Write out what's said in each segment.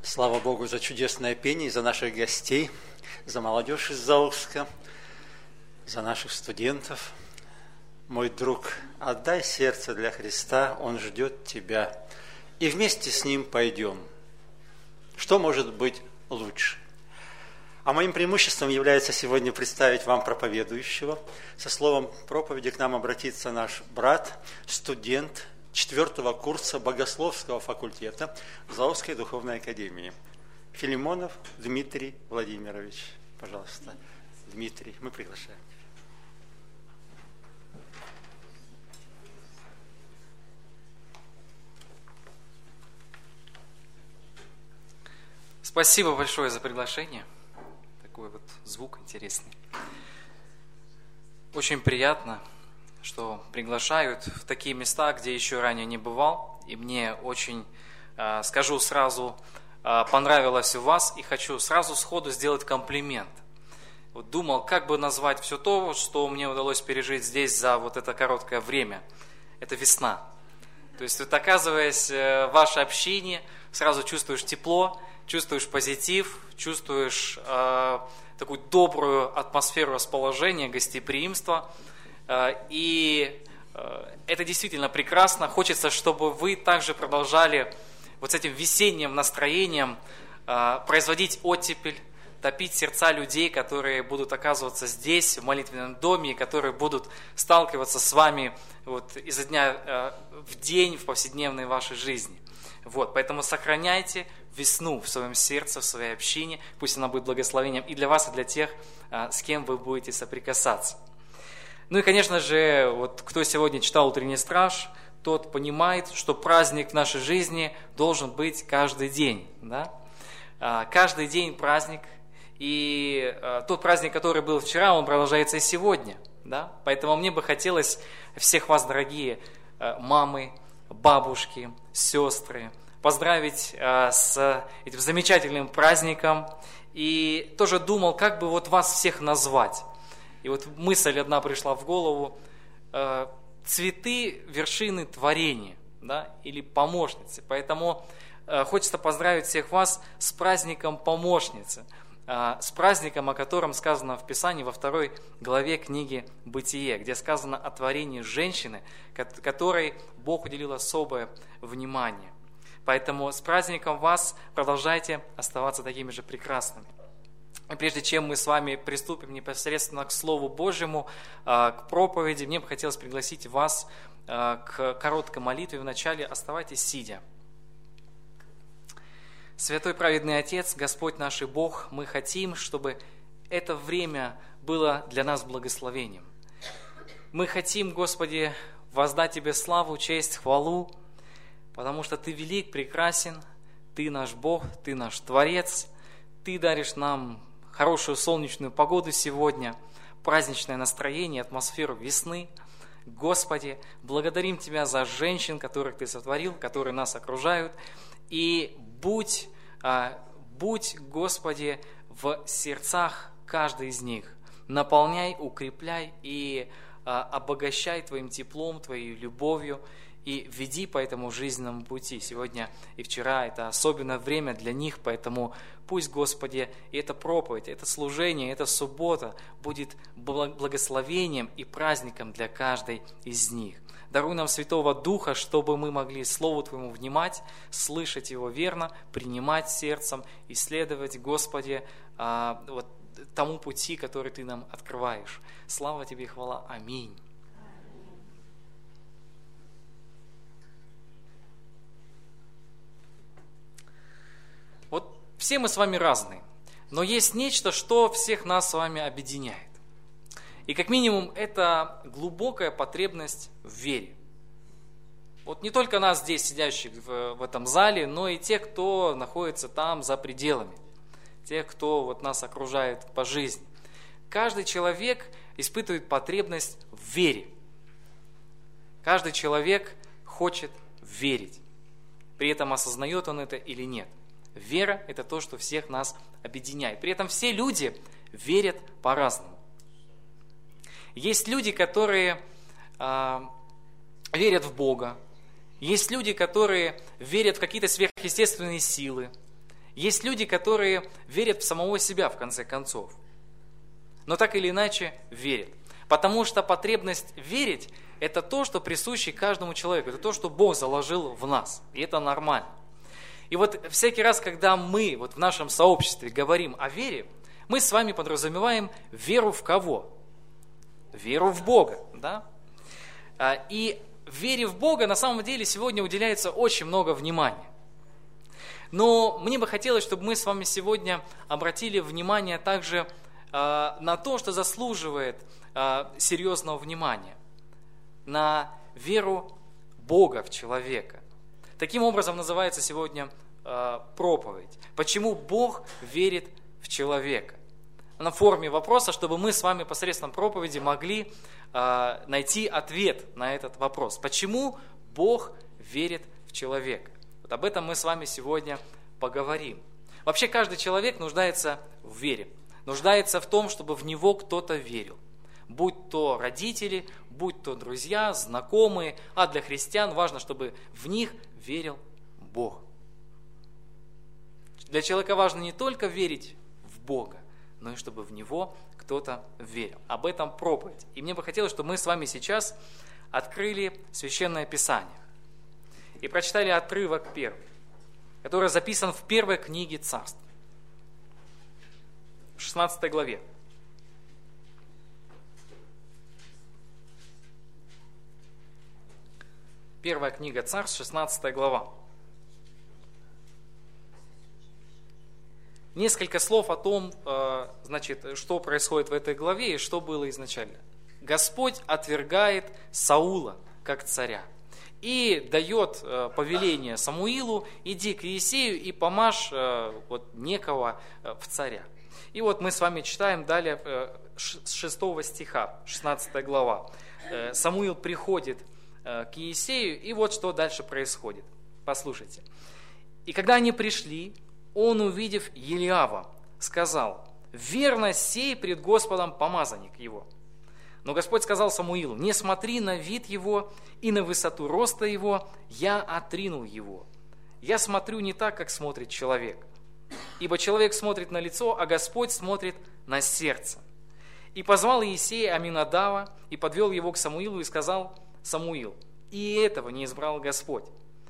Слава Богу за чудесное пение, за наших гостей, за молодежь из Заокска, за наших студентов. Мой друг, отдай сердце для Христа, Он ждет тебя, и вместе с Ним пойдем. Что может быть лучше? А моим преимуществом является сегодня представить вам проповедующего. Со словом проповеди к нам обратится наш брат, студент 4-го курса Богословского факультета Заокской духовной академии. Филимонов Дмитрий Владимирович. Пожалуйста, Дмитрий, мы приглашаем. Спасибо большое за приглашение. Такой вот звук интересный. Очень приятно, что приглашают в такие места, где еще ранее не бывал. И мне очень, скажу сразу, понравилось у вас. И хочу сразу сходу сделать комплимент. Вот думал, как бы назвать все то, что мне удалось пережить здесь за вот это короткое время. Это весна. То есть вот оказываясь в ваше общение, сразу чувствуешь тепло, чувствуешь позитив, чувствуешь такую добрую атмосферу расположения, гостеприимства. И это действительно прекрасно. Хочется, чтобы вы также продолжали вот с этим весенним настроением производить оттепель, топить сердца людей, которые будут оказываться здесь, в молитвенном доме, и которые будут сталкиваться с вами вот изо дня в день в повседневной вашей жизни. Вот, поэтому сохраняйте весну в своем сердце, в своей общине, пусть она будет благословением и для вас, и для тех, с кем вы будете соприкасаться. Ну и, конечно же, вот кто сегодня читал «Утренний страж», тот понимает, что праздник в нашей жизни должен быть каждый день. Да? Каждый день праздник, и тот праздник, который был вчера, он продолжается и сегодня. Да? Поэтому мне бы хотелось всех вас, дорогие мамы, бабушки, сестры, поздравить с этим замечательным праздником. И тоже думал, как бы вот вас всех назвать. И вот мысль одна пришла в голову. Цветы – вершины творения, да, или помощницы. Поэтому хочется поздравить всех вас с праздником помощницы, с праздником, о котором сказано в Писании во 2 главе книги «Бытие», где сказано о творении женщины, которой Бог уделил особое внимание. Поэтому с праздником вас, продолжайте оставаться такими же прекрасными. И прежде чем мы с вами приступим непосредственно к Слову Божьему, к проповеди, мне бы хотелось пригласить вас к короткой молитве. Вначале оставайтесь сидя. Святой праведный Отец, Господь наш и Бог, мы хотим, чтобы это время было для нас благословением. Мы хотим, Господи, воздать Тебе славу, честь, хвалу, потому что Ты велик, прекрасен, Ты наш Бог, Ты наш Творец, Ты даришь нам хорошую солнечную погоду сегодня, праздничное настроение, атмосферу весны. Господи, благодарим Тебя за женщин, которых Ты сотворил, которые нас окружают. И будь, Господи, в сердцах каждой из них. Наполняй, укрепляй и обогащай Твоим теплом, Твоей любовью. И веди по этому жизненному пути. Сегодня и вчера это особенное время для них, поэтому пусть, Господи, и эта проповедь, это служение, эта суббота будет благословением и праздником для каждой из них. Даруй нам Святого Духа, чтобы мы могли Слову Твоему внимать, слышать Его верно, принимать сердцем, исследовать, Господи, вот тому пути, который Ты нам открываешь. Слава Тебе и хвала. Аминь. Вот все мы с вами разные, но есть нечто, что всех нас с вами объединяет. И как минимум это глубокая потребность в вере. Вот не только нас здесь, сидящих в этом зале, но и те, кто находится там за пределами, те, кто вот нас окружает по жизни. Каждый человек испытывает потребность в вере. Каждый человек хочет верить. При этом осознает он это или нет. Вера – это то, что всех нас объединяет. При этом все люди верят по-разному. Есть люди, которые верят в Бога. Есть люди, которые верят в какие-то сверхъестественные силы. Есть люди, которые верят в самого себя, в конце концов. Но так или иначе верят. Потому что потребность верить – это то, что присуще каждому человеку. Это то, что Бог заложил в нас. И это нормально. И вот всякий раз, когда мы вот в нашем сообществе говорим о вере, мы с вами подразумеваем веру в кого? Веру в Бога. Да? И вере в Бога на самом деле сегодня уделяется очень много внимания. Но мне бы хотелось, чтобы мы с вами сегодня обратили внимание также на то, что заслуживает серьезного внимания, на веру Бога в человека. Таким образом называется сегодня проповедь. Почему Бог верит в человека? На форме вопроса, чтобы мы с вами посредством проповеди могли найти ответ на этот вопрос. Почему Бог верит в человека? Вот об этом мы с вами сегодня поговорим. Вообще каждый человек нуждается в вере, нуждается в том, чтобы в него кто-то верил. Будь то родители, будь то друзья, знакомые, а для христиан важно, чтобы в них верил Бог. Для человека важно не только верить в Бога, но и чтобы в Него кто-то верил. Об этом проповедь. И мне бы хотелось, чтобы мы с вами сейчас открыли Священное Писание и прочитали отрывок первый, который записан в первой книге Царств, в 16 главе. Первая книга Царств, 16 глава. Несколько слов о том, что происходит в этой главе и что было изначально. Господь отвергает Саула как царя и дает повеление Самуилу: иди к Иисею и помажь некого в царя. И вот мы с вами читаем далее с 6 стиха, 16 глава. Самуил приходит к Иисею, и вот что дальше происходит. Послушайте. «И когда они пришли, он, увидев Елиава, сказал: верно сей пред Господом помазанник его. Но Господь сказал Самуилу: не смотри на вид его и на высоту роста его, я отринул его. Я смотрю не так, как смотрит человек. Ибо человек смотрит на лицо, а Господь смотрит на сердце. И позвал Иисея Аминадава, и подвел его к Самуилу, и сказал: Самуил, и этого не избрал Господь.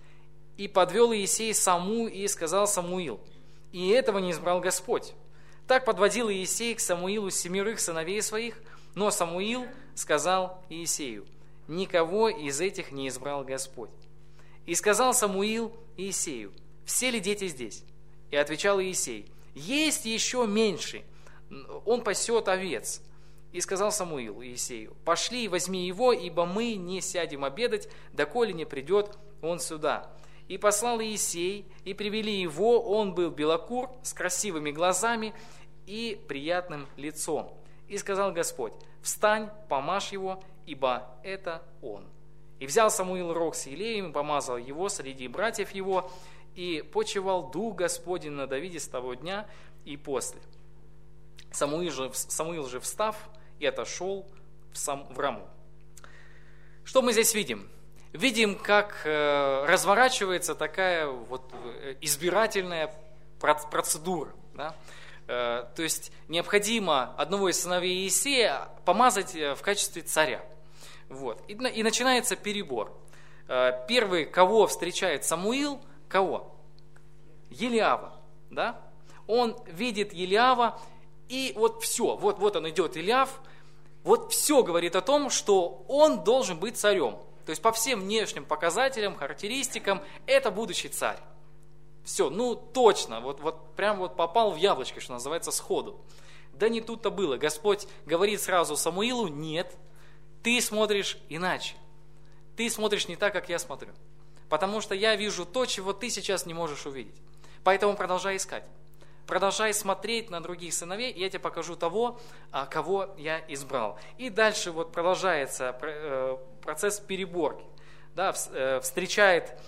И подвел Иисей Саму, и сказал Самуил: и этого не избрал Господь. Так подводил Иисей к Самуилу 7 сыновей своих, но Самуил сказал Иисею: никого из этих не избрал Господь. И сказал Самуил Иисею: все ли дети здесь? И отвечал Иисей: есть еще меньший, он пасет овец. И сказал Самуил Иисею: пошли и возьми его, ибо мы не сядем обедать, доколе не придет он сюда. И послал Иисей, и привели его, он был белокур, с красивыми глазами и приятным лицом. И сказал Господь: встань, помажь его, ибо это он. И взял Самуил рог с елеем, и помазал его среди братьев его, и почивал Дух Господень на Давиде с того дня и после. Самуил же встав и отошел в Раму». Что мы здесь видим? Видим, как разворачивается такая вот избирательная процедура. Да? То есть необходимо одного из сыновей Иисея помазать в качестве царя. Вот. И начинается перебор. Первый, кого встречает Самуил, кого? Елиава. Да? Он видит Елиава, и вот все, вот он идет, Елиав, вот все говорит о том, что он должен быть царем. То есть по всем внешним показателям, характеристикам, это будущий царь. Все, точно, прям попал в яблочко, что называется, сходу. Да не тут-то было. Господь говорит сразу Самуилу: нет, ты смотришь иначе. Ты смотришь не так, как я смотрю. Потому что я вижу то, чего ты сейчас не можешь увидеть. Поэтому продолжай искать. Продолжай смотреть на других сыновей, и я тебе покажу того, кого я избрал. И дальше продолжается процесс переборки. Да, встречает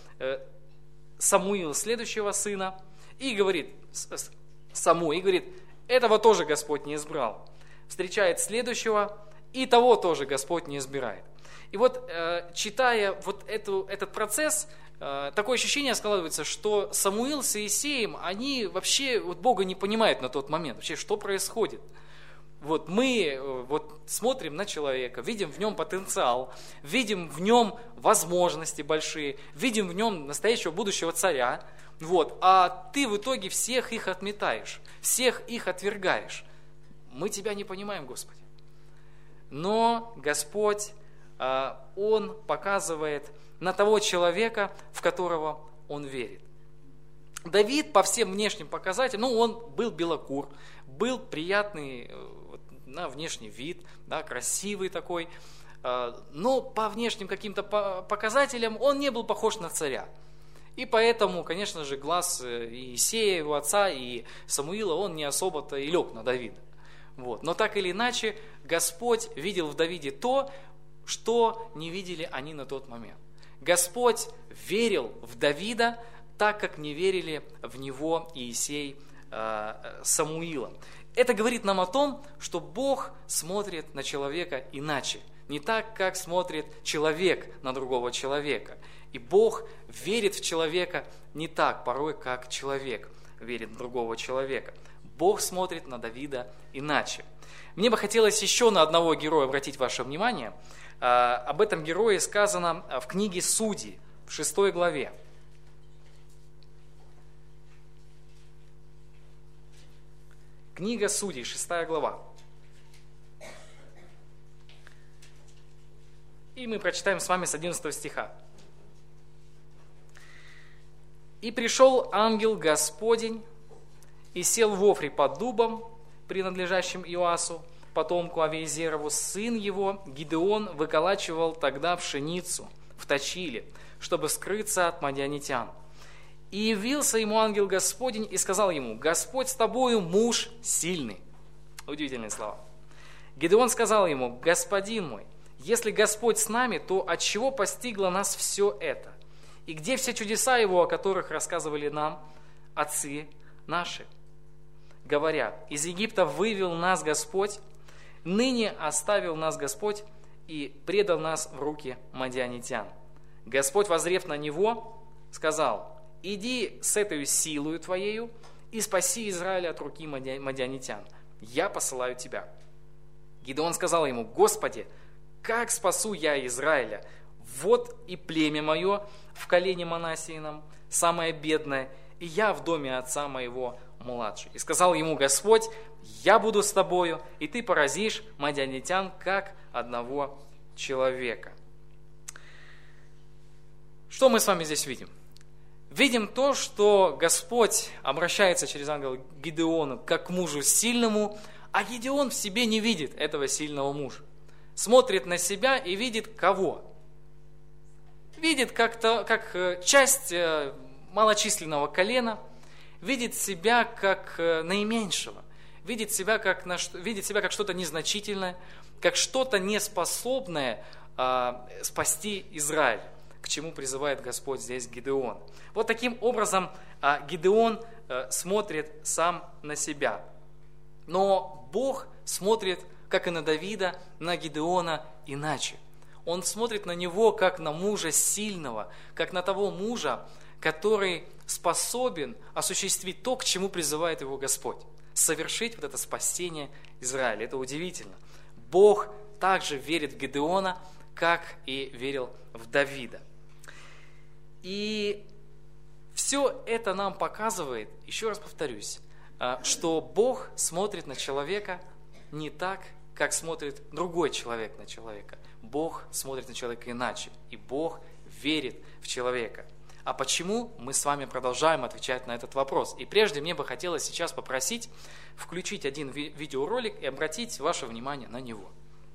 Самуил следующего сына и говорит Саму, и говорит: этого тоже Господь не избрал. Встречает следующего и того тоже Господь не избирает. И вот, читая вот этот процесс, такое ощущение складывается, что Самуил с Иисеем, они вообще Бога не понимают на тот момент, вообще, что происходит. Мы смотрим на человека, видим в нем потенциал, видим в нем возможности большие, видим в нем настоящего будущего царя, а ты в итоге всех их отметаешь, всех их отвергаешь. Мы тебя не понимаем, Господи. Но Господь, Он показывает на того человека, в которого он верит. Давид по всем внешним показателям, он был белокур, был приятный на внешний вид, красивый такой, но по внешним каким-то показателям он не был похож на царя. И поэтому, конечно же, глаз Иисея, его отца, и Самуила, он не особо-то и лег на Давида. Но так или иначе, Господь видел в Давиде то, что не видели они на тот момент. Господь верил в Давида, так как не верили в него Иисей Самуила. Это говорит нам о том, что Бог смотрит на человека иначе, не так, как смотрит человек на другого человека. И Бог верит в человека не так порой, как человек верит в другого человека. Бог смотрит на Давида иначе. Мне бы хотелось еще на одного героя обратить ваше внимание. Об этом герое сказано в книге Судей, в 6 главе. Книга Судей, 6 глава. И мы прочитаем с вами с 11 стиха. «И пришел ангел Господень, и сел в Офре под дубом, принадлежащим Иоасу, потомку Авиезерову. Сын его, Гидеон, выколачивал тогда пшеницу в точиле, чтобы скрыться от мадианитян. И явился ему ангел Господень и сказал ему: Господь с тобою, муж сильный». Удивительные слова. Гидеон сказал ему: Господин мой, если Господь с нами, то отчего постигло нас все это? И где все чудеса его, о которых рассказывали нам отцы наши? Говоря: из Египта вывел нас Господь, ныне оставил нас Господь и предал нас в руки мадианитян. Господь, воззрев на него, сказал: иди с этой силою твоею и спаси Израиля от руки мадианитян. Я посылаю тебя. Гидеон сказал ему: Господи, как спасу я Израиля? Вот и племя мое в колене Манассиином, самое бедное, и я в доме отца моего младший. И сказал ему Господь: я буду с тобою, и ты поразишь мадианитян, как одного человека. Что мы с вами здесь видим? Видим то, что Господь обращается через ангела к Гидеону как к мужу сильному, а Гидеон в себе не видит этого сильного мужа. Смотрит на себя и видит кого? Видит как часть малочисленного колена, видит себя как наименьшего, видит себя как что-то незначительное, как что-то неспособное спасти Израиль, к чему призывает Господь здесь Гидеон. Вот таким образом Гидеон смотрит сам на себя. Но Бог смотрит, как и на Давида, на Гидеона иначе. Он смотрит на него, как на мужа сильного, как на того мужа, который способен осуществить то, к чему призывает его Господь. Совершить вот это спасение Израиля. Это удивительно. Бог также верит в Гидеона, как и верил в Давида. И все это нам показывает, еще раз повторюсь, что Бог смотрит на человека не так, как смотрит другой человек на человека. Бог смотрит на человека иначе, и Бог верит в человека. А почему? Мы с вами продолжаем отвечать на этот вопрос. И прежде мне бы хотелось сейчас попросить включить один видеоролик и обратить ваше внимание на него.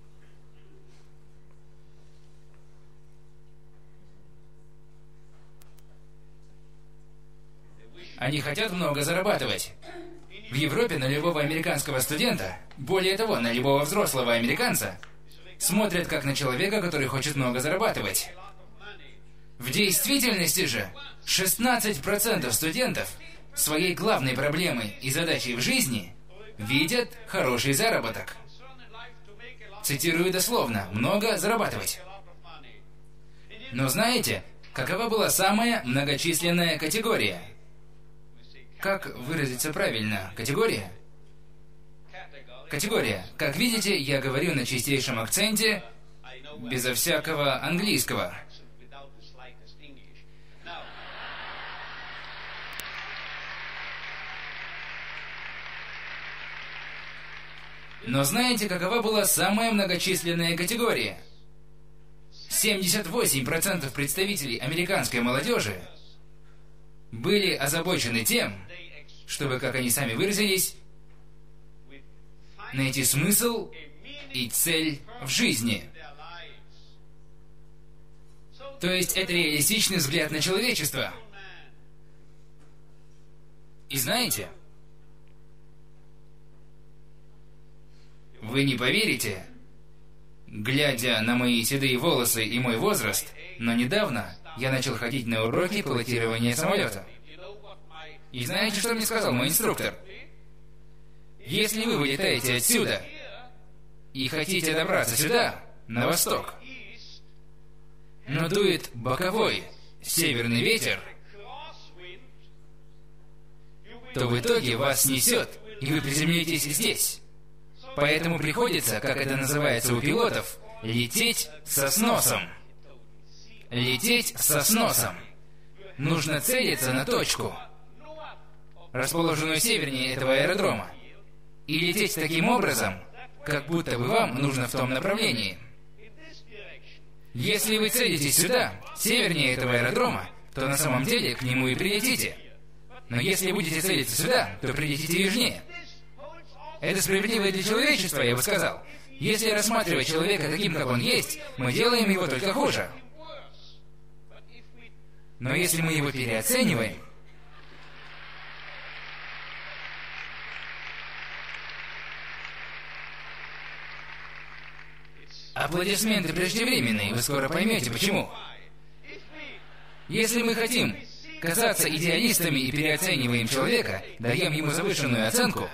Они хотят много зарабатывать. В Европе на любого американского студента, более того, на любого взрослого американца, смотрят как на человека, который хочет много зарабатывать. В действительности же 16% студентов своей главной проблемой и задачей в жизни видят хороший заработок. Цитирую дословно: «много зарабатывать». Но знаете, какова была самая многочисленная категория? Как выразиться правильно? Категория? Категория. Как видите, я говорю на чистейшем акценте, безо всякого английского. Но знаете, какова была самая многочисленная категория? 78% представителей американской молодежи были озабочены тем, чтобы, как они сами выразились, найти смысл и цель в жизни. То есть это реалистичный взгляд на человечество. И знаете, вы не поверите, глядя на мои седые волосы и мой возраст, но недавно я начал ходить на уроки пилотирования самолета. И знаете, что мне сказал мой инструктор? Если вы вылетаете отсюда и хотите добраться сюда, на восток, но дует боковой северный ветер, то в итоге вас несет, и вы приземлитесь здесь. Поэтому приходится, как это называется у пилотов, лететь со сносом. Лететь со сносом. Нужно целиться на точку, расположенную севернее этого аэродрома, и лететь таким образом, как будто бы вам нужно в том направлении. Если вы целитесь сюда, севернее этого аэродрома, то на самом деле к нему и прилетите. Но если будете целиться сюда, то прилетите южнее. Это справедливо для человечества, я бы сказал. Если рассматривать человека таким, как он есть, мы делаем его только хуже. Но если мы его переоцениваем, аплодисменты преждевременные, вы скоро поймете, почему. Если мы хотим казаться идеалистами и переоцениваем человека, даем ему завышенную оценку,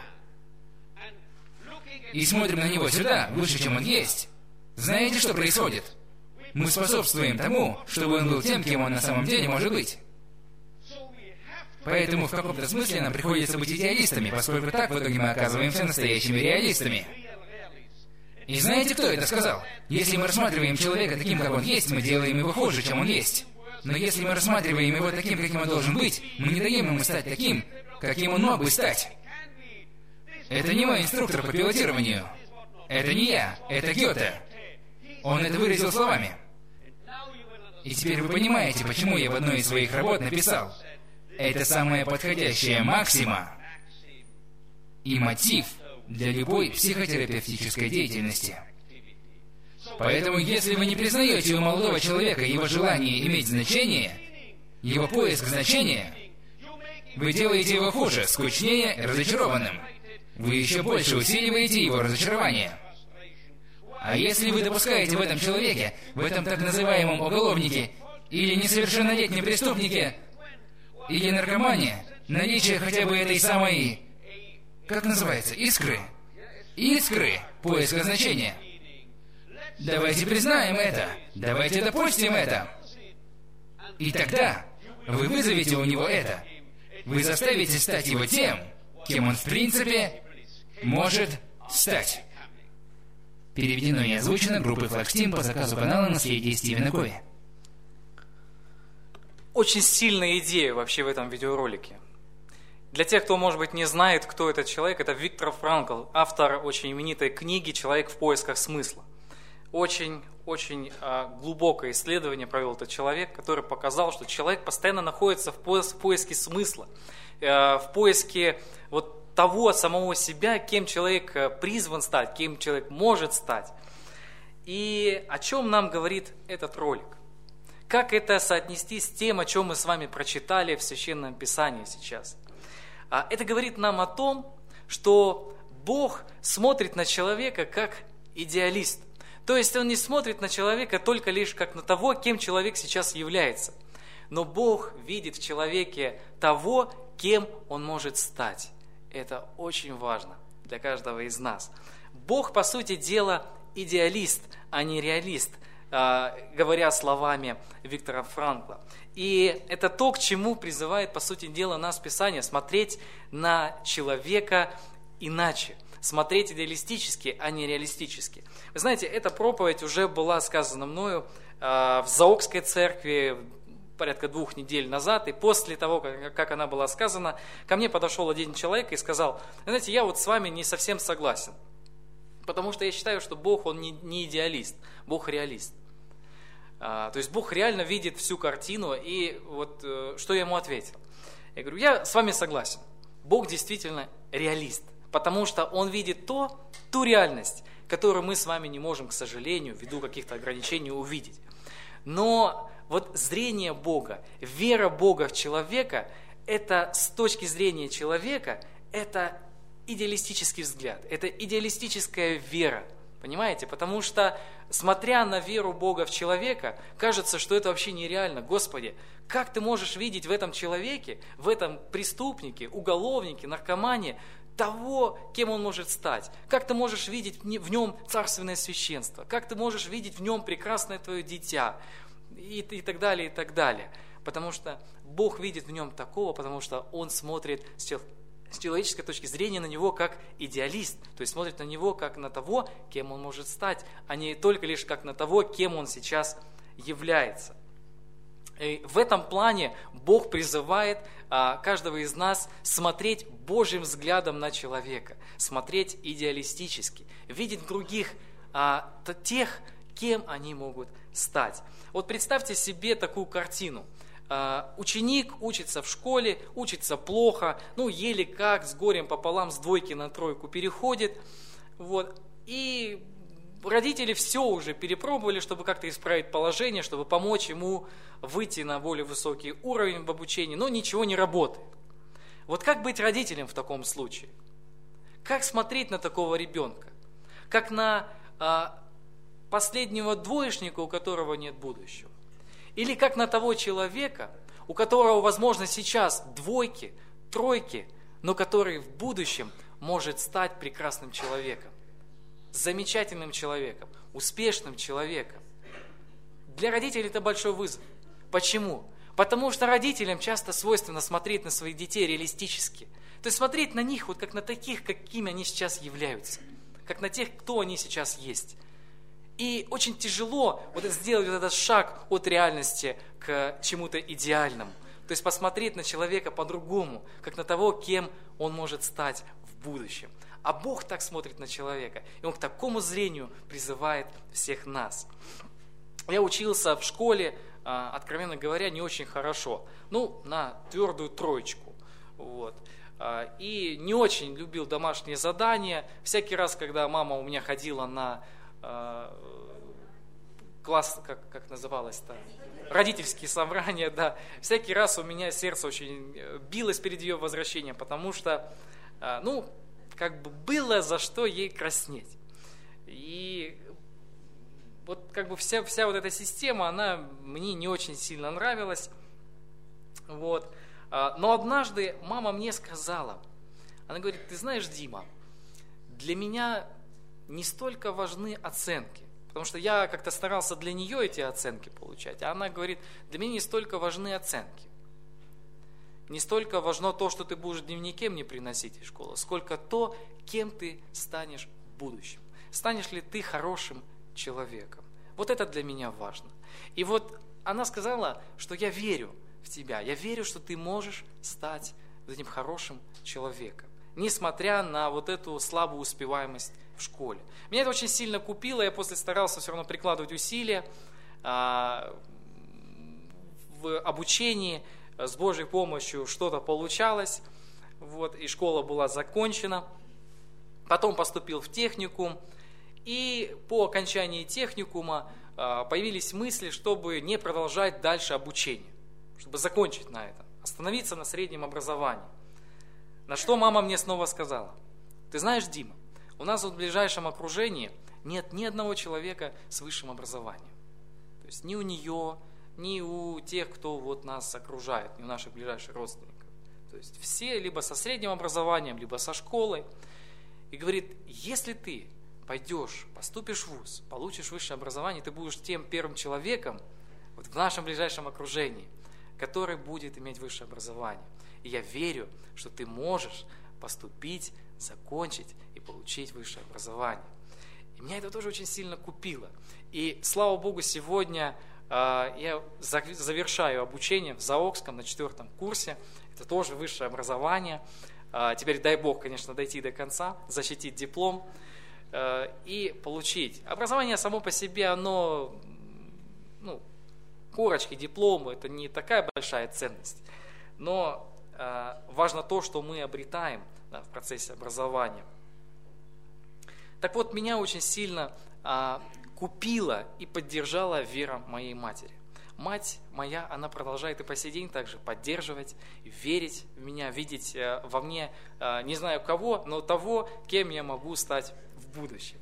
и смотрим на него сюда, выше, чем он есть, знаете, что происходит? Мы способствуем тому, чтобы он был тем, кем он на самом деле может быть. Поэтому в каком-то смысле нам приходится быть идеалистами, поскольку так в итоге мы оказываемся настоящими реалистами. И знаете, кто это сказал? Если мы рассматриваем человека таким, как он есть, мы делаем его хуже, чем он есть. Но если мы рассматриваем его таким, каким он должен быть, мы не даем ему стать таким, каким он мог бы стать. Это не мой инструктор по пилотированию. Это не я, это Гёте. Он это выразил словами. И теперь вы понимаете, почему я в одной из своих работ написал: это самая подходящая максима и мотив для любой психотерапевтической деятельности. Поэтому, если вы не признаете у молодого человека его желание иметь значение, его поиск значения, вы делаете его хуже, скучнее, разочарованным. Вы еще больше усиливаете его разочарование. А если вы допускаете в этом человеке, в этом так называемом уголовнике, или несовершеннолетнем преступнике, или наркомане, наличие хотя бы этой самой, как называется, искры, поиска значения. Давайте признаем это, давайте допустим это. И тогда вы вызовете у него это. Вы заставите стать его тем, кем он в принципе может стать. Переведено и озвучено группой Flagsteam по заказу канала «Наследие Стивена Кови». Очень сильная идея вообще в этом видеоролике. Для тех, кто, может быть, не знает, кто этот человек, это Виктор Франкл, автор очень именитой книги «Человек в поисках смысла». Очень глубокое исследование провел этот человек, который показал, что человек постоянно находится в поиске смысла, в поиске вот того самого себя, кем человек призван стать, кем человек может стать. И о чем нам говорит этот ролик? Как это соотнести с тем, о чем мы с вами прочитали в Священном Писании сейчас? Это говорит нам о том, что Бог смотрит на человека как идеалист. То есть Он не смотрит на человека только лишь как на того, кем человек сейчас является. Но Бог видит в человеке того, кем он может стать. Это очень важно для каждого из нас. Бог, по сути дела, идеалист, а не реалист, говоря словами Виктора Франкла. И это то, к чему призывает, по сути дела, нас Писание, смотреть на человека иначе, смотреть идеалистически, а не реалистически. Вы знаете, эта проповедь уже была сказана мною в Заокской церкви порядка 2 недель назад, и после того, как она была сказана, ко мне подошел один человек и сказал: знаете, я вот с вами не совсем согласен, потому что я считаю, что Бог, Он не идеалист, Бог реалист. То есть Бог реально видит всю картину, и вот что я ему ответил. Я говорю, я с вами согласен, Бог действительно реалист, потому что Он видит ту реальность, которую мы с вами не можем, к сожалению, ввиду каких-то ограничений увидеть. Но вот зрение Бога, вера Бога в человека, это с точки зрения человека, это идеалистический взгляд, это идеалистическая вера, понимаете? Потому что, смотря на веру Бога в человека, кажется, что это вообще нереально. Господи, как ты можешь видеть в этом человеке, в этом преступнике, уголовнике, наркомане, того, кем он может стать? Как ты можешь видеть в нем царственное священство? Как ты можешь видеть в нем прекрасное твое дитя? И так далее, и так далее. Потому что Бог видит в нем такого, потому что Он смотрит с человеческой точки зрения на него как идеалист, то есть смотрит на него как на того, кем он может стать, а не только лишь как на того, кем он сейчас является. И в этом плане Бог призывает каждого из нас смотреть Божьим взглядом на человека, смотреть идеалистически, видеть в других тех, кем они могут стать. Вот представьте себе такую картину. Ученик учится в школе, учится плохо, еле как, с горем пополам, с 2 на 3 переходит. И родители все уже перепробовали, чтобы как-то исправить положение, чтобы помочь ему выйти на более высокий уровень в обучении, но ничего не работает. Вот как быть родителем в таком случае? Как смотреть на такого ребенка? Как на последнего двоечника, у которого нет будущего? Или как на того человека, у которого, возможно, сейчас 2, 3, но который в будущем может стать прекрасным человеком, замечательным человеком, успешным человеком? Для родителей это большой вызов. Почему? Потому что родителям часто свойственно смотреть на своих детей реалистически. То есть смотреть на них вот как на таких, какими они сейчас являются, как на тех, кто они сейчас есть. И очень тяжело сделать этот шаг от реальности к чему-то идеальному. То есть посмотреть на человека по-другому, как на того, кем он может стать в будущем. А Бог так смотрит на человека, и Он к такому зрению призывает всех нас. Я учился в школе, откровенно говоря, не очень хорошо. На твердую 3. И не очень любил домашние задания. Всякий раз, когда мама у меня ходила на класс, как называлось-то, родительские собрания, да, всякий раз у меня сердце очень билось перед ее возвращением, потому что, было за что ей краснеть. И вся эта система, она мне не очень сильно нравилась. Но однажды мама мне сказала, она говорит: ты знаешь, Дима, для меня не столько важны оценки, потому что я как-то старался для нее эти оценки получать, а она говорит: для меня не столько важны оценки, не столько важно то, что ты будешь в дневнике мне приносить из школы, сколько то, кем ты станешь в будущем. Станешь ли ты хорошим человеком? Вот это для меня важно. И она сказала, что я верю в тебя, я верю, что ты можешь стать этим хорошим человеком, несмотря на эту слабую успеваемость в школе. Меня это очень сильно купило, я после старался все равно прикладывать усилия в обучении, с Божьей помощью что-то получалось, и школа была закончена. Потом поступил в техникум, и по окончании техникума появились мысли, чтобы не продолжать дальше обучение, чтобы закончить на этом, остановиться на среднем образовании. На что мама мне снова сказала: ты знаешь, Дима, у нас в ближайшем окружении нет ни одного человека с высшим образованием. То есть ни у нее, ни у тех, кто нас окружает, ни у наших ближайших родственников. То есть все либо со средним образованием, либо со школой. И говорит: если ты пойдешь, поступишь в вуз, получишь высшее образование, ты будешь тем первым человеком вот в нашем ближайшем окружении, который будет иметь высшее образование. И я верю, что ты можешь поступить, закончить и получить высшее образование. И меня это тоже очень сильно купило. И слава Богу, сегодня я завершаю обучение в Заокском на 4-м курсе. Это тоже высшее образование. Теперь дай Бог, конечно, дойти до конца, защитить диплом и получить. Образование само по себе, оно, корочки, дипломы, это не такая большая ценность. Но важно то, что мы обретаем в процессе образования. Так вот, меня очень сильно купила и поддержала вера моей матери. Мать моя, она продолжает и по сей день также поддерживать, верить в меня, видеть во мне, не знаю кого, но того, кем я могу стать в будущем.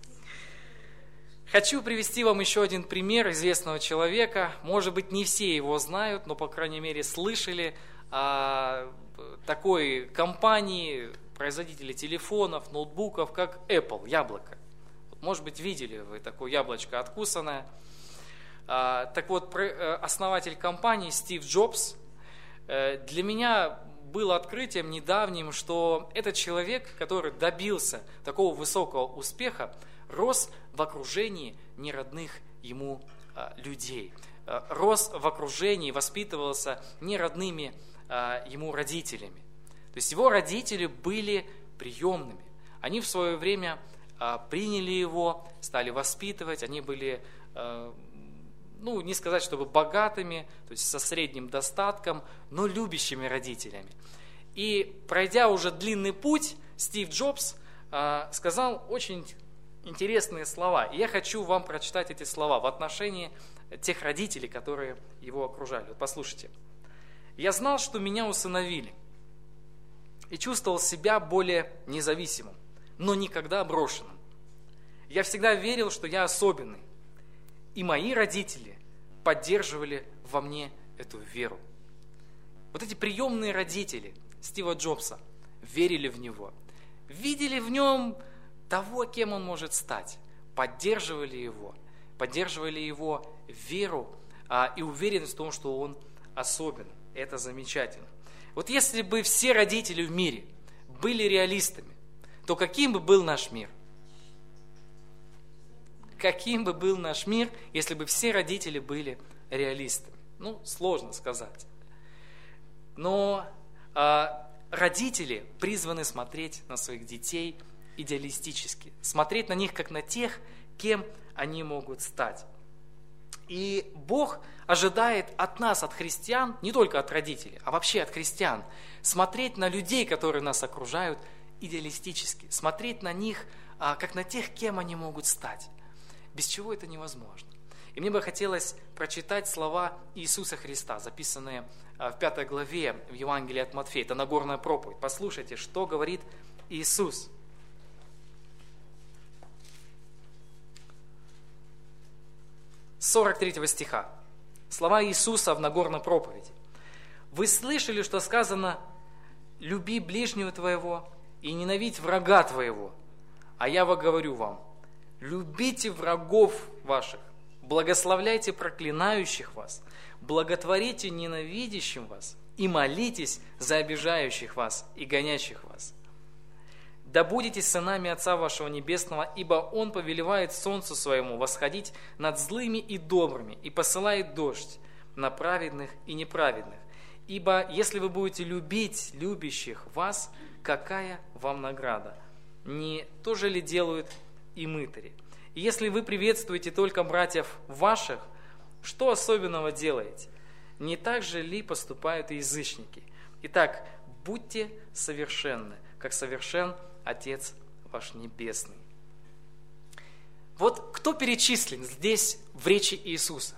Хочу привести вам еще один пример известного человека. Может быть, не все его знают, но, по крайней мере, слышали о такой компании, производителей телефонов, ноутбуков, как Apple, яблоко. Может быть, видели вы такое яблочко откусанное. Так вот, основатель компании Стив Джобс, для меня было открытием недавним, что этот человек, который добился такого высокого успеха, рос в окружении неродных ему людей. Рос в окружении, воспитывался неродными ему родителями. То есть его родители были приемными. Они в свое время приняли его, стали воспитывать, они были, не сказать, чтобы богатыми, то есть со средним достатком, но любящими родителями. И пройдя уже длинный путь, Стив Джобс сказал очень интересные слова. И я хочу вам прочитать эти слова в отношении тех родителей, которые его окружали. Вот послушайте. «Я знал, что меня усыновили, и чувствовал себя более независимым, но никогда брошенным. Я всегда верил, что я особенный, и мои родители поддерживали во мне эту веру». Вот эти приемные родители Стива Джобса верили в него, видели в нем того, кем он может стать, поддерживали его веру и уверенность в том, что он особенный. Это замечательно. Вот если бы все родители в мире были реалистами, то каким бы был наш мир? Каким бы был наш мир, если бы все родители были реалистами? Сложно сказать. Но родители призваны смотреть на своих детей идеалистически, смотреть на них как на тех, кем они могут стать. И Бог ожидает от нас, от христиан, не только от родителей, а вообще от христиан, смотреть на людей, которые нас окружают, идеалистически, смотреть на них, как на тех, кем они могут стать. Без чего это невозможно. И мне бы хотелось прочитать слова Иисуса Христа, записанные в 5 главе в Евангелии от Матфея. Это Нагорная проповедь. Послушайте, что говорит Иисус. 43 стиха. Слова Иисуса в Нагорной проповеди. «Вы слышали, что сказано: люби ближнего твоего и ненавидь врага твоего. А я говорю вам: любите врагов ваших, благословляйте проклинающих вас, благотворите ненавидящим вас и молитесь за обижающих вас и гонящих вас. Да будете сынами Отца вашего Небесного, ибо Он повелевает солнцу своему восходить над злыми и добрыми и посылает дождь на праведных и неправедных. Ибо если вы будете любить любящих вас, какая вам награда? Не то же ли делают и мытари? И если вы приветствуете только братьев ваших, что особенного делаете? Не так же ли поступают и язычники? Итак, будьте совершенны, как совершен Отец ваш Небесный». Вот кто перечислен здесь в речи Иисуса?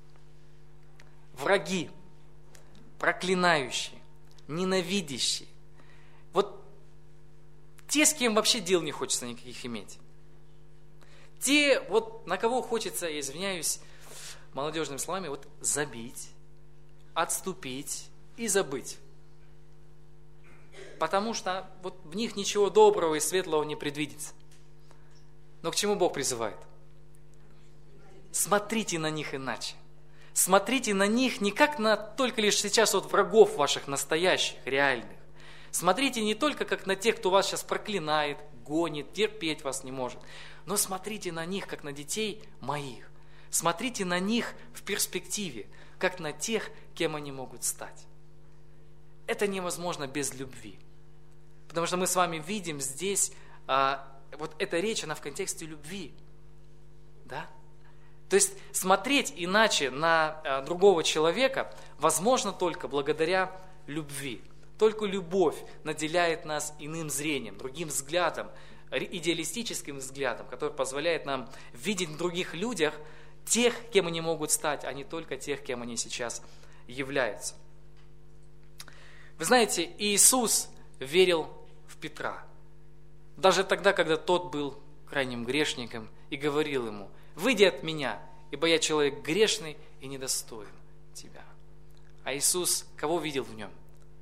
Враги, проклинающие, ненавидящие. Вот те, с кем вообще дел не хочется никаких иметь. Те, вот на кого хочется, я извиняюсь молодежными словами, вот забить, отступить и забыть. Потому что вот в них ничего доброго и светлого не предвидится. Но к чему Бог призывает? Смотрите на них иначе. Смотрите на них не как на только лишь сейчас вот врагов ваших настоящих, реальных. Смотрите не только как на тех, кто вас сейчас проклинает, гонит, терпеть вас не может. Но смотрите на них, как на детей моих. Смотрите на них в перспективе, как на тех, кем они могут стать. Это невозможно без любви. Потому что мы с вами видим здесь, вот эта речь, она в контексте любви. Да? То есть смотреть иначе на другого человека возможно только благодаря любви. Только любовь наделяет нас иным зрением, другим взглядом, идеалистическим взглядом, который позволяет нам видеть в других людях тех, кем они могут стать, а не только тех, кем они сейчас являются. Вы знаете, Иисус верил в Петра. Даже тогда, когда тот был крайним грешником и говорил ему: «Выйди от меня, ибо я человек грешный и недостоин тебя». А Иисус кого видел в нем?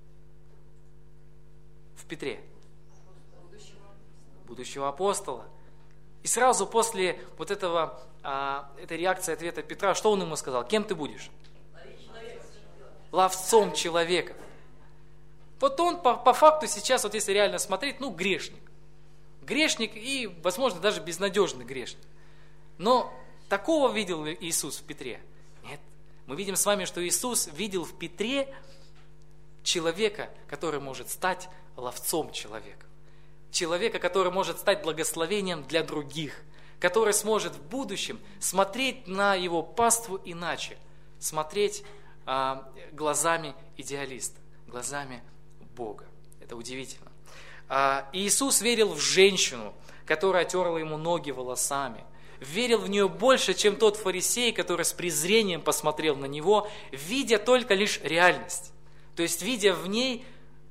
В Петре. Будущего апостола. И сразу после вот этой реакции, ответа Петра, что он ему сказал? Кем ты будешь? Ловцом человеков. Вот он по факту сейчас, вот если реально смотреть, грешник. Грешник и, возможно, даже безнадежный грешник. Но такого видел ли Иисус в Петре? Нет. Мы видим с вами, что Иисус видел в Петре человека, который может стать ловцом человека. Человека, который может стать благословением для других. Который сможет в будущем смотреть на его паству иначе. Смотреть глазами идеалиста, глазами Бога. Это удивительно. Иисус верил в женщину, которая терла ему ноги волосами. Верил в нее больше, чем тот фарисей, который с презрением посмотрел на него, видя только лишь реальность. То есть, видя в ней,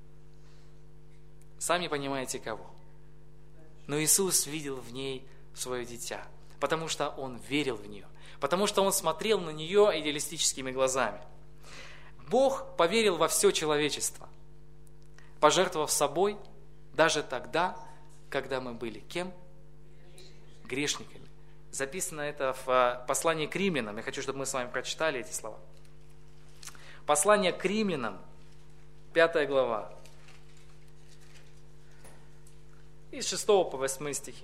сами понимаете кого. Но Иисус видел в ней свое дитя, потому что Он верил в нее, потому что Он смотрел на нее идеалистическими глазами. Бог поверил во все человечество, пожертвовав собой даже тогда, когда мы были кем? Грешниками. Записано это в послании к Римлянам. Я хочу, чтобы мы с вами прочитали эти слова. Послание к Римлянам, 5 глава, из 6 по 8 стихи.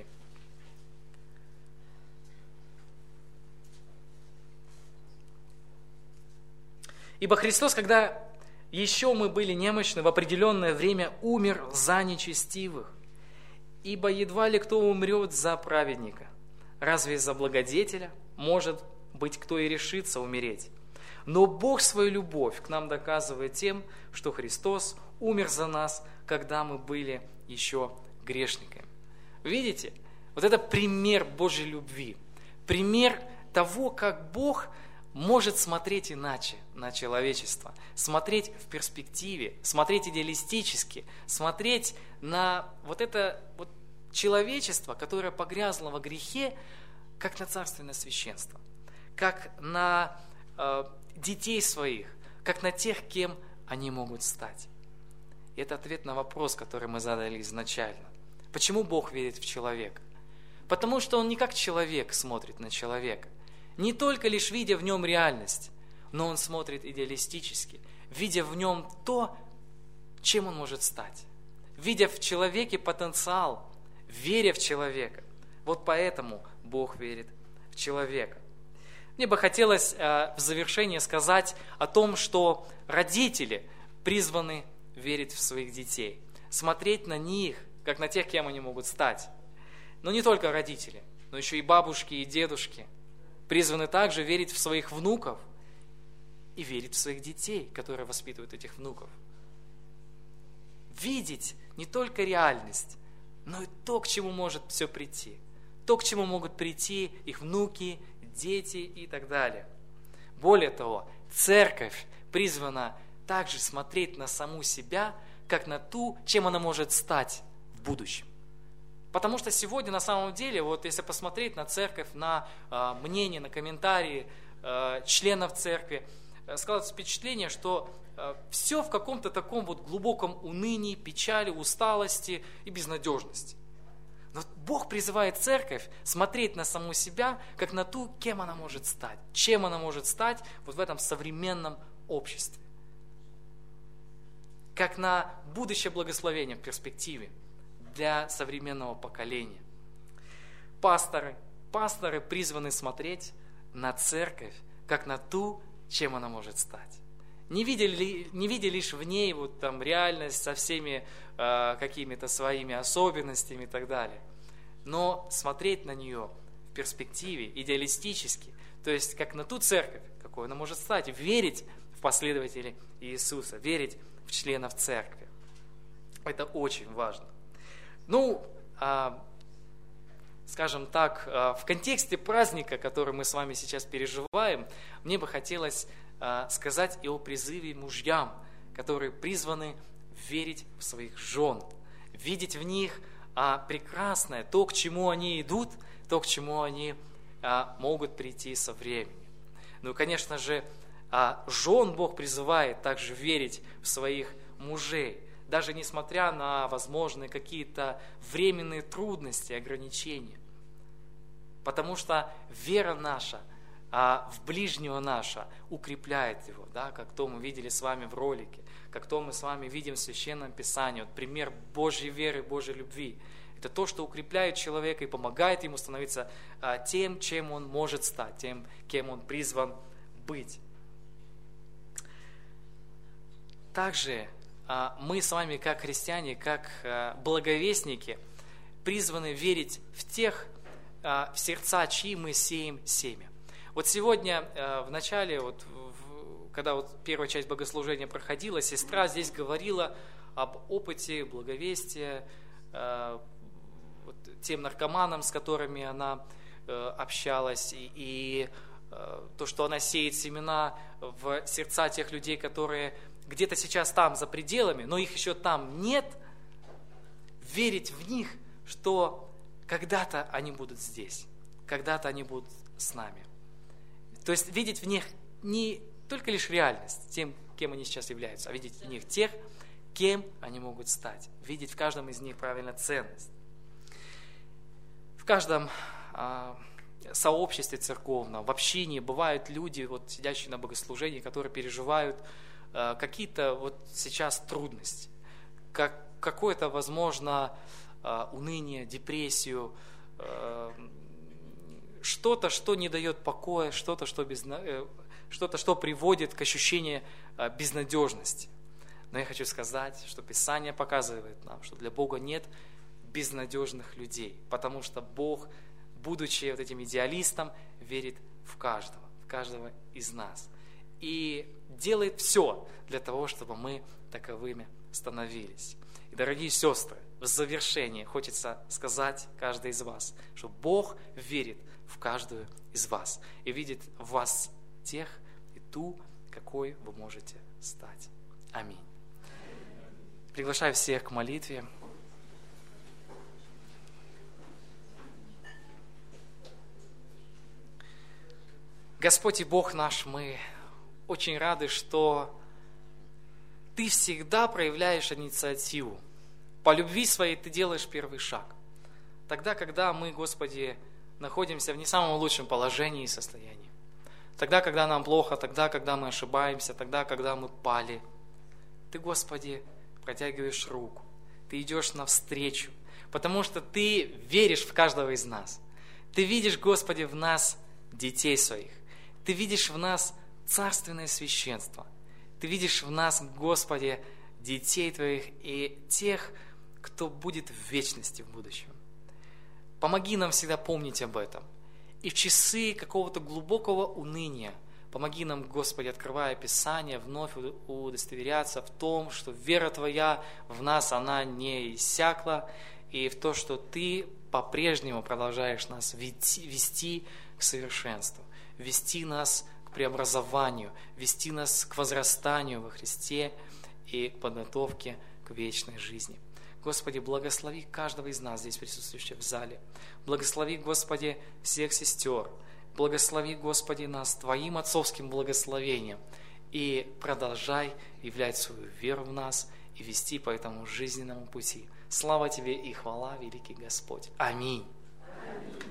«Ибо Христос, когда еще мы были немощны, в определенное время умер за нечестивых. Ибо едва ли кто умрет за праведника. Разве за благодетеля может быть кто и решится умереть? Но Бог свою любовь к нам доказывает тем, что Христос умер за нас, когда мы были еще грешниками». Видите? Вот это пример Божьей любви. Пример того, как Бог может смотреть иначе на человечество, смотреть в перспективе, смотреть идеалистически, смотреть на вот это вот человечество, которое погрязло во грехе, как на царственное священство, как на детей своих, как на тех, кем они могут стать. И это ответ на вопрос, который мы задали изначально. Почему Бог верит в человека? Потому что Он не как человек смотрит на человека, не только лишь видя в нем реальность, но Он смотрит идеалистически, видя в нем то, чем он может стать, видя в человеке потенциал, веря в человека. Вот поэтому Бог верит в человека. Мне бы хотелось в завершение сказать о том, что родители призваны верить в своих детей, смотреть на них, как на тех, кем они могут стать. Но не только родители, но еще и бабушки, и дедушки призваны также верить в своих внуков и верить в своих детей, которые воспитывают этих внуков. Видеть не только реальность, но и то, к чему может все прийти. То, к чему могут прийти их внуки, дети и так далее. Более того, церковь призвана также смотреть на саму себя, как на ту, чем она может стать в будущем. Потому что сегодня на самом деле, вот если посмотреть на церковь, на мнения, на комментарии членов церкви, складывается впечатление, что все в каком-то таком вот глубоком унынии, печали, усталости и безнадежности. Но Бог призывает церковь смотреть на саму себя, как на ту, кем она может стать, чем она может стать вот в этом современном обществе. Как на будущее благословение в перспективе для современного поколения. Пасторы призваны смотреть на церковь, как на ту, чем она может стать. Не видя лишь в ней вот там реальность со всеми какими-то своими особенностями и так далее, но смотреть на нее в перспективе, идеалистически, то есть как на ту церковь, какой она может стать, верить в последователей Иисуса, верить в членов церкви. Это очень важно. Скажем так, в контексте праздника, который мы с вами сейчас переживаем, мне бы хотелось сказать и о призыве мужьям, которые призваны верить в своих жен, видеть в них прекрасное, то, к чему они идут, то, к чему они могут прийти со временем. Ну и, конечно же, жен Бог призывает также верить в своих мужей, даже несмотря на возможные какие-то временные трудности, ограничения. Потому что вера наша в ближнего наша укрепляет его, да, как то мы видели с вами в ролике, как то мы с вами видим в Священном Писании, вот пример Божьей веры, Божьей любви. Это то, что укрепляет человека и помогает ему становиться тем, чем он может стать, тем, кем он призван быть. Также мы с вами, как христиане, как благовестники, призваны верить в тех, в сердца, чьи мы сеем семя. Вот сегодня в начале, когда первая часть богослужения проходила, сестра здесь говорила об опыте благовестия, тем наркоманам, с которыми она общалась, и то, что она сеет семена в сердца тех людей, которые где-то сейчас там за пределами, но их еще там нет, верить в них, что когда-то они будут здесь, когда-то они будут с нами. То есть видеть в них не только лишь реальность, тем, кем они сейчас являются, а видеть в них тех, кем они могут стать. Видеть в каждом из них правильно ценность. В каждом сообществе церковном, в общине бывают люди, сидящие на богослужении, которые переживают какие-то сейчас трудности, какое-то, возможно, уныние, депрессию, что-то, что не дает покоя, что-то, что приводит к ощущению безнадежности. Но я хочу сказать, что Писание показывает нам, что для Бога нет безнадежных людей, потому что Бог, будучи этим идеалистом, верит в каждого из нас. И делает все для того, чтобы мы таковыми становились. И, дорогие сестры, в завершение хочется сказать каждой из вас, что Бог верит в каждую из вас и видит в вас тех и ту, какой вы можете стать. Аминь. Приглашаю всех к молитве. Господь и Бог наш, мы очень рады, что Ты всегда проявляешь инициативу. По любви своей Ты делаешь первый шаг. Тогда, когда мы, Господи, находимся в не самом лучшем положении и состоянии. Тогда, когда нам плохо, тогда, когда мы ошибаемся, тогда, когда мы пали. Ты, Господи, протягиваешь руку. Ты идешь навстречу, потому что Ты веришь в каждого из нас. Ты видишь, Господи, в нас детей своих. Ты видишь в нас царственное священство. Ты видишь в нас, Господи, детей Твоих и тех, кто будет в вечности в будущем. Помоги нам всегда помнить об этом. И в часы какого-то глубокого уныния помоги нам, Господи, открывая Писание, вновь удостоверяться в том, что вера Твоя в нас, она не иссякла, и в то, что Ты по-прежнему продолжаешь нас вести к совершенству, вести нас к преобразованию, вести нас к возрастанию во Христе и к подготовке к вечной жизни. Господи, благослови каждого из нас, здесь присутствующих в зале. Благослови, Господи, всех сестер. Благослови, Господи, нас Твоим отцовским благословением. И продолжай являть свою веру в нас и вести по этому жизненному пути Слава Тебе и хвала, великий Господь. Аминь.